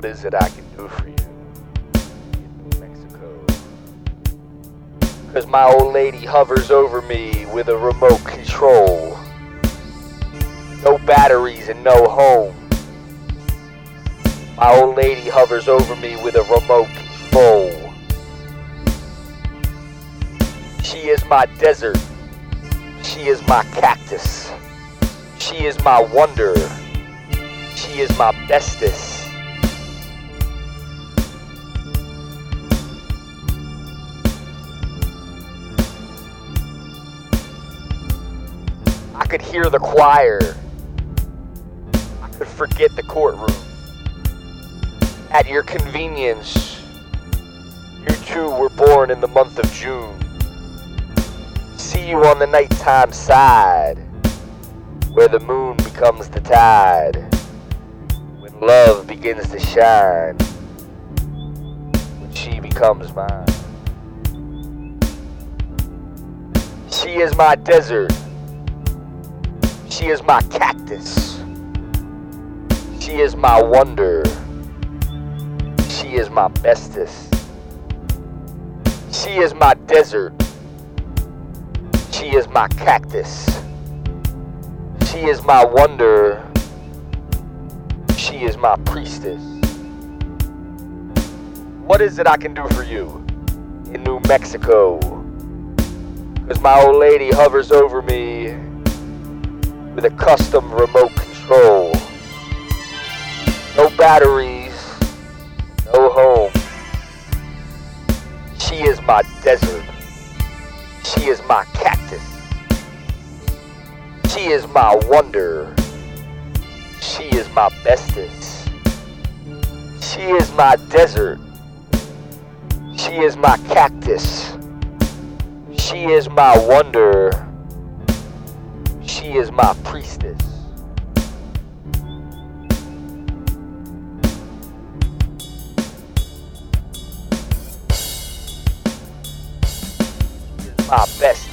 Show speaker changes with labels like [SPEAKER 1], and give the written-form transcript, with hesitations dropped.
[SPEAKER 1] What is it I can do for you in New Mexico? 'Cause my old lady hovers over me with a remote control. No batteries and no home. My old lady hovers over me with a remote control. She is my desert. She is my cactus. She is my wonder. She is my bestest. I could hear the choir. I could forget the courtroom. At your convenience, you two were born in the month of June. See you on the nighttime side, where the moon becomes the tide, when love begins to shine, when she becomes mine. She is my desert. She is my cactus. She is my wonder. She is my bestest. She is my desert. She is my cactus. She is my wonder. She is my priestess. What is it I can do for you in New Mexico? 'Cause my old lady hovers over me with a custom remote control. No batteries, no home. She is my desert. She is my cactus. She is my wonder. She is my bestest. She is my desert. She is my cactus. She is my wonder. She is my priestess. She is my best.